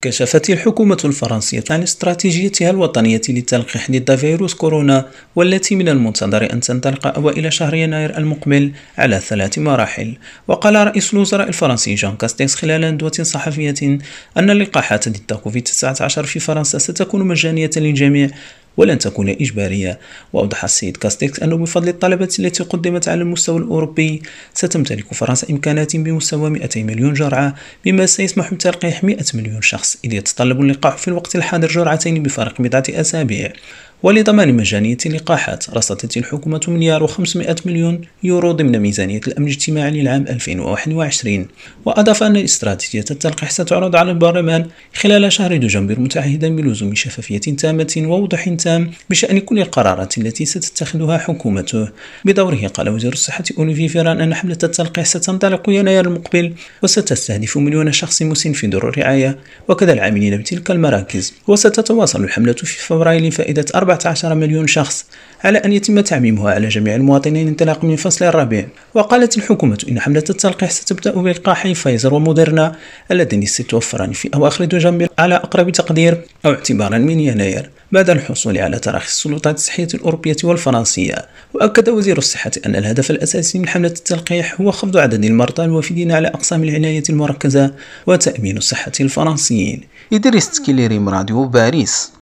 كشفت الحكومة الفرنسية عن استراتيجيتها الوطنية للتلقيح ضد فيروس كورونا، والتي من المنتظر أن تنطلق أوائل شهر يناير المقبل على 3 مراحل. وقال رئيس الوزراء الفرنسي جان كاستيكس خلال ندوة صحفية أن اللقاحات ضد كوفيد-19 في فرنسا ستكون مجانية للجميع ولن تكون إجبارية. وأوضح السيد كاستيكس أنه بفضل الطلبات التي قدمت على المستوى الأوروبي ستمتلك فرنسا إمكانات بمستوى 200 مليون جرعة، بما سيسمح بتلقيح 100 مليون شخص، إذ يتطلب اللقاح في الوقت الحاضر جرعتين بفارق بضعة أسابيع. ولضمان مجانية اللقاحات رصدت الحكومة مليار و500 مليون يورو ضمن ميزانية الأمن الاجتماعي للعام 2021. وأضاف أن استراتيجية التلقيح ستعرض على البرلمان خلال شهر دجنبر، متعهدا بلزوم شفافية تامة ووضوح تام بشأن كل القرارات التي ستتخذها حكومته. بدوره قال وزير الصحة أوليفي فيران أن حملة التلقيح ستنطلق يناير المقبل وستستهدف مليون شخص مسن في دور الرعاية وكذا العاملين بتلك المراكز. وستتواصل الحملة في فبراير لفائدة 14 مليون شخص، على أن يتم تعميمها على جميع المواطنين انطلاقا من فصل الربيع. وقالت الحكومة إن حملة التلقيح ستبدأ بلقاحي فايزر وموديرنا اللذين ستوفران في أواخر دجنبر على أقرب تقدير، أو اعتبارا من يناير، بعد الحصول على تراخيص السلطات الصحية الأوروبية والفرنسية. وأكد وزير الصحة أن الهدف الأساسي من حملة التلقيح هو خفض عدد المرضى الوافدين على أقسام العناية المركزة وتأمين صحة الفرنسيين. إدريس تكيليري، راديو باريس.